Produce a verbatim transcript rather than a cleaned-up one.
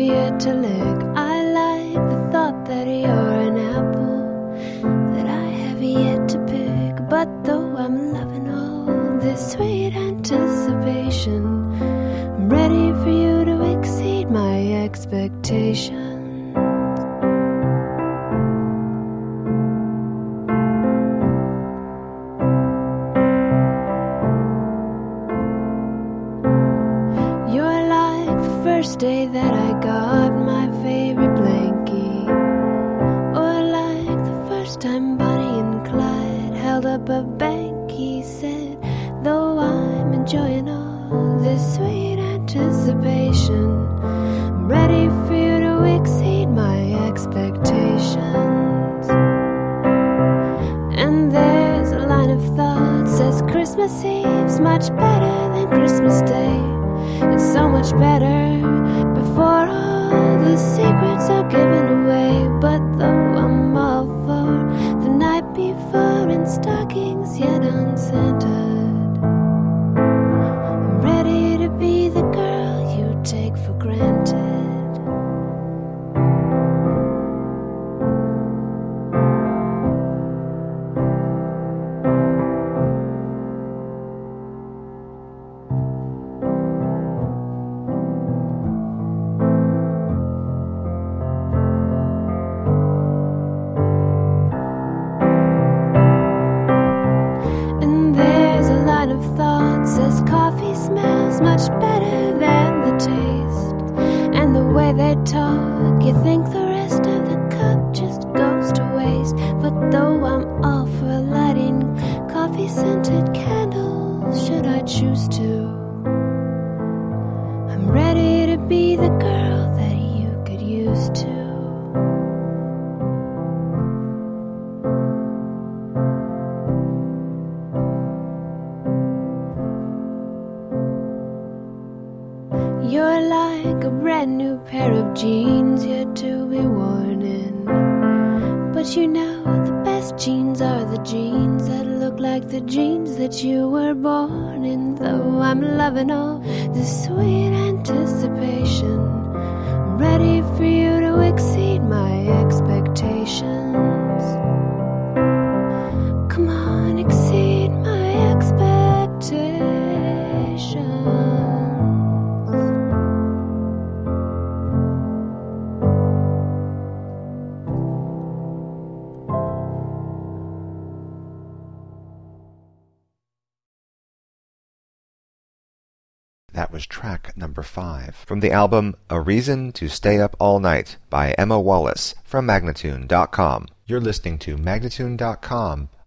yet to lick. I like the thought that you're an apple that I have yet to pick. But though I'm loving all this sweet anticipation, I'm ready for you to exceed my expectations. First day that I got my favorite blankie, or like the first time Bonnie and Clyde held up a bank. He said, though I'm enjoying all this sweet anticipation, I'm ready for you to exceed my expectations. And there's a line of thought says Christmas Eve's much better than Christmas Day. It's so much better before all the secrets are given away. But though I'm all for the night before and stockings yet unscented, I'm ready to be the girl you take for granted. Much better than the taste and the way they talk. You think the rest of the cup just goes to waste. But though I'm all for lighting coffee-scented candles, should I choose to, I'm ready to be the girl that you could use to. You're like a brand new pair of jeans yet to be worn in. But you know the best jeans are the jeans that look like the jeans that you were born in. Though I'm loving all this sweet anticipation, I'm ready for you to exceed my expectations. Come on, exceed my expectations. That was track number five from the album A Reason to Stay Up All Night by Emma Wallace from Magnatune dot com. You're listening to Magnatune dot com